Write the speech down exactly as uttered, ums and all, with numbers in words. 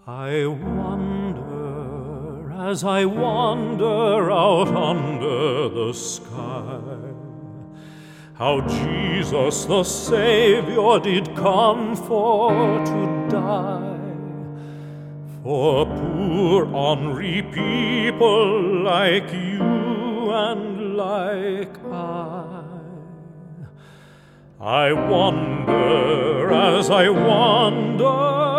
I wonder, as I wander out under the sky, how Jesus the Saviour did come for to die, for poor ornery people like you and like I. I wonder, as I wander